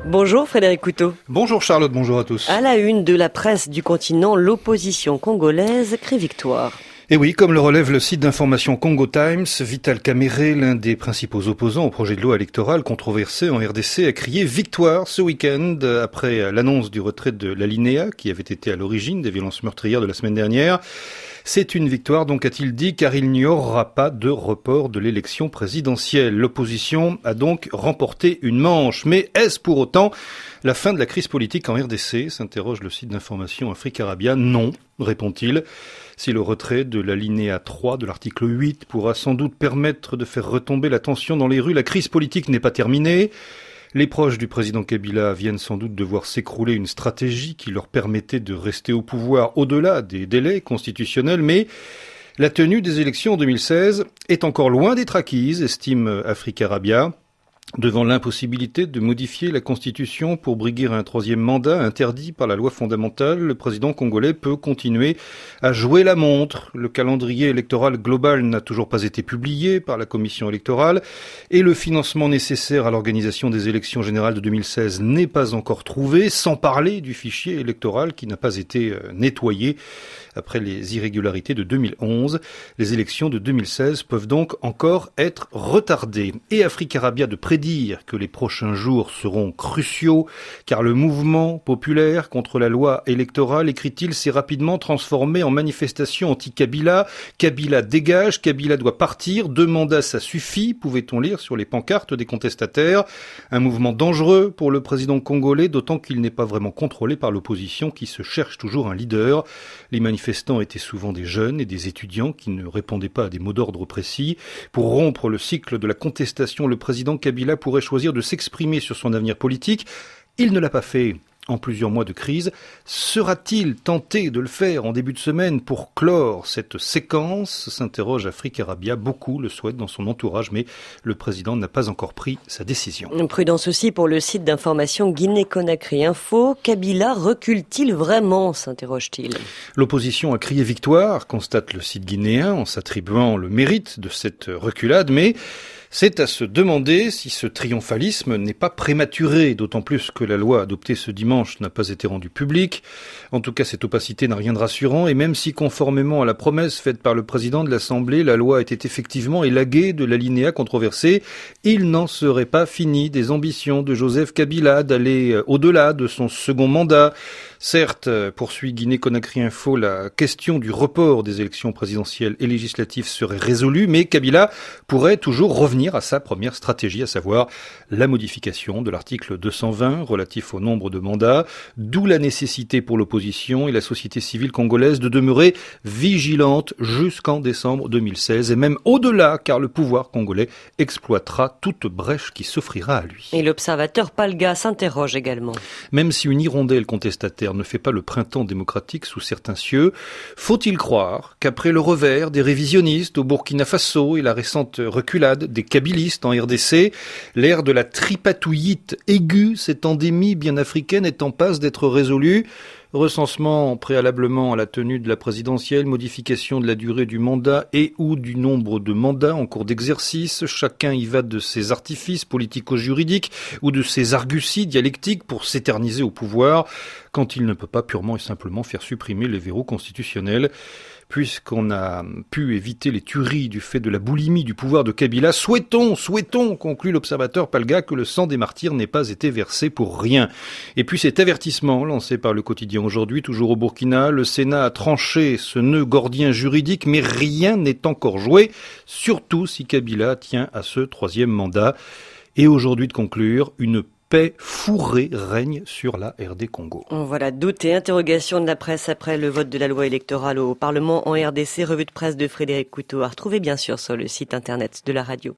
Bonjour Frédéric Couteau. Bonjour Charlotte, bonjour à tous. À la une de la presse du continent, l'opposition congolaise crie victoire. Et oui, comme le relève le site d'information Congo Times, Vital Kamerhe, l'un des principaux opposants au projet de loi électoral controversé en RDC, a crié victoire ce week-end après l'annonce du retrait de l'alinéa qui avait été à l'origine des violences meurtrières de la semaine dernière. C'est une victoire, donc a-t-il dit, car il n'y aura pas de report de l'élection présidentielle. L'opposition a donc remporté une manche. Mais est-ce pour autant la fin de la crise politique en RDC, s'interroge le site d'information Africarabia. Non, répond-il. Si le retrait de l'alinéa 3 de l'article 8 pourra sans doute permettre de faire retomber la tension dans les rues, la crise politique n'est pas terminée. Les proches du président Kabila viennent sans doute de voir s'écrouler une stratégie qui leur permettait de rester au pouvoir au-delà des délais constitutionnels, mais la tenue des élections en 2016 est encore loin d'être acquise, estime Africarabia. Devant l'impossibilité de modifier la Constitution pour briguer un troisième mandat interdit par la loi fondamentale, le président congolais peut continuer à jouer la montre. Le calendrier électoral global n'a toujours pas été publié par la commission électorale et le financement nécessaire à l'organisation des élections générales de 2016 n'est pas encore trouvé, sans parler du fichier électoral qui n'a pas été nettoyé après les irrégularités de 2011. Les élections de 2016 peuvent donc encore être retardées. Et Africarabia de prédire que les prochains jours seront cruciaux, car le mouvement populaire contre la loi électorale, écrit-il, s'est rapidement transformé en manifestation anti-Kabila. Kabila dégage, Kabila doit partir, 2 mandats ça suffit, pouvait-on lire sur les pancartes des contestataires. Un mouvement dangereux pour le président congolais, d'autant qu'il n'est pas vraiment contrôlé par l'opposition qui se cherche toujours un leader. Les manifestants étaient souvent des jeunes et des étudiants qui ne répondaient pas à des mots d'ordre précis. Pour rompre le cycle de la contestation, le président Kabila pourrait choisir de s'exprimer sur son avenir politique. Il ne l'a pas fait en plusieurs mois de crise. Sera-t-il tenté de le faire en début de semaine pour clore cette séquence, s'interroge Africarabia. Beaucoup le souhaitent dans son entourage, mais le président n'a pas encore pris sa décision. Prudence aussi pour le site d'information Guinée-Conakry Info. Kabila recule-t-il vraiment, s'interroge-t-il. L'opposition a crié victoire, constate le site guinéen, en s'attribuant le mérite de cette reculade, mais c'est à se demander si ce triomphalisme n'est pas prématuré, d'autant plus que la loi adoptée ce dimanche n'a pas été rendue publique. En tout cas, cette opacité n'a rien de rassurant, et même si, conformément à la promesse faite par le président de l'Assemblée, la loi était effectivement élaguée de l'alinéa controversé, il n'en serait pas fini des ambitions de Joseph Kabila d'aller au-delà de son second mandat. Certes, poursuit Guinée-Conakry Info, la question du report des élections présidentielles et législatives serait résolue, mais Kabila pourrait toujours revenir à sa première stratégie, à savoir la modification de l'article 220 relatif au nombre de mandats, d'où la nécessité pour l'opposition et la société civile congolaise de demeurer vigilante jusqu'en décembre 2016 et même au-delà, car le pouvoir congolais exploitera toute brèche qui s'offrira à lui. Et l'observateur Palga s'interroge également. Même si une hirondelle contestataire ne fait pas le printemps démocratique sous certains cieux, faut-il croire qu'après le revers des révisionnistes au Burkina Faso et la récente reculade des kabylistes en RDC, l'ère de la tripatouillite aiguë, cette endémie bien africaine, est en passe d'être résolue? Recensement préalablement à la tenue de la présidentielle, modification de la durée du mandat et ou du nombre de mandats en cours d'exercice. Chacun y va de ses artifices politico-juridiques ou de ses arguties dialectiques pour s'éterniser au pouvoir, quand il ne peut pas purement et simplement faire supprimer les verrous constitutionnels. Puisqu'on a pu éviter les tueries du fait de la boulimie du pouvoir de Kabila, souhaitons, conclut l'observateur Palga, que le sang des martyrs n'ait pas été versé pour rien. Et puis cet avertissement lancé par le quotidien Aujourd'hui, toujours au Burkina, le Sénat a tranché ce nœud gordien juridique, mais rien n'est encore joué, surtout si Kabila tient à ce troisième mandat. Et aujourd'hui de conclure, une paix fourrée règne sur la RD Congo. Voilà, doute et interrogation de la presse après le vote de la loi électorale au Parlement en RDC. Revue de presse de Frédéric Couteau à retrouver bien sûr sur le site internet de la radio.